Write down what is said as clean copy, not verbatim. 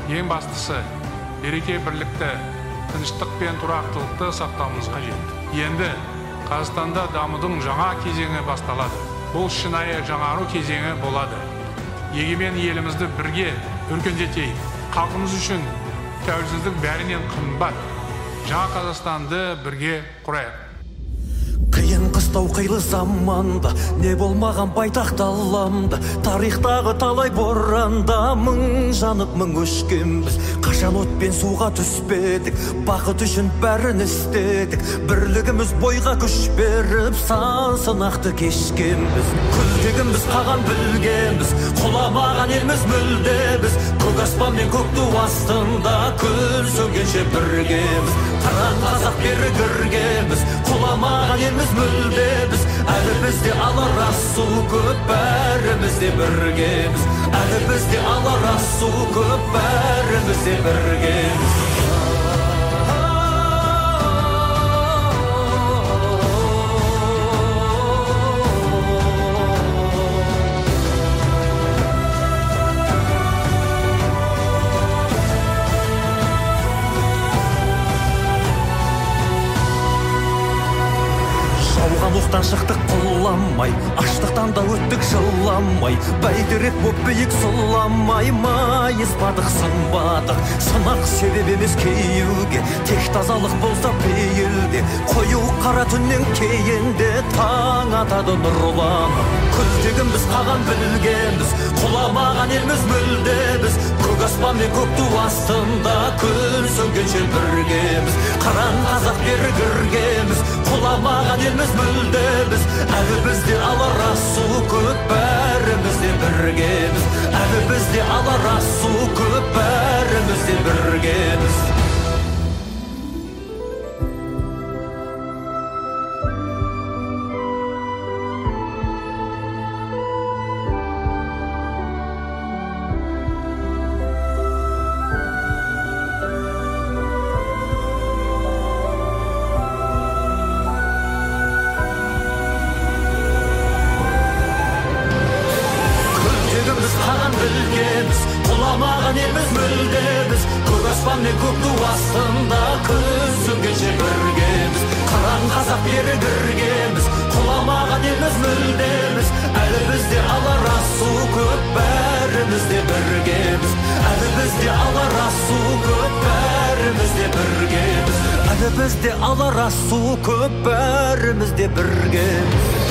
Ең бастысы, береке бірлікті, тыныштық пен тұрақтылықты сақтауымыз қажет. Енді Қазақстанда дамудың жаңа кезеңі басталады. Бұл шынайы жаңару кезеңі болады. Егемен елімізді бірге өркендетейік. Халқымыз үшін тәуелсіздік бәрінен қымбат. Жаңа Қазақстанды бірге құрайық. Қиын қыстау қилы заманда не болмаған байтақ даламда, тарихтағы талай боранда мың жанып мың өшкенбіз. Қашан от пен суға түспедік, бақыт үшін бәрін істедік. Бірлігіміз бойға күш беріп, сан сынақты кешкенбіз. Күлтегіміз қаған білгенбіз, құламаған елміз мүлде біз. Көк аспан мен көк ту астында күн сөнгенше біргеміз. Қыран қазақ бері кіргенбіз, құламаған елміз мүлде біз. Әлі бізде алар асу көп, бәріміз де біргеміз. Әлі бізде алар асу көп, бәріміз де біргеміз. Жауған оқтан шықтық құламай, аштықтан да өттік жыламай. Бәйтерек боп биік сұламай, майыспадық сынбадық. Сынақ себеп емес кейеуге, тек тазалық болса пейілде. Қою қара түннен кейінде таң атады нұрланып. Күлтегіміз қаған білгенбіз, құламаған елміз мүлде біз. Көк аспан мен көк ту астында күн сөнгенше біргеміз. Қыран қазақ бері кіргеміз, құламаған елміз мүлде біз. Әлі бізде алар асу көп, бәріміз де біргеміз. Әлі бізде алар асу көп, бәріміз де біргеміз. Құламаған елміз мүлде біз. Көк аспан мен көк ту астында күн сөнгенше біргеміз. Қыран қазақ бері кіргеміз, құламаған елміз мүлде біз. Әлі бізде алар асу көп, бәріміз де біргеміз. Әлі бізде алар асу көп, бәріміз де біргеміз. Әлі бізде алар асу көп, бәріміз де біргеміз.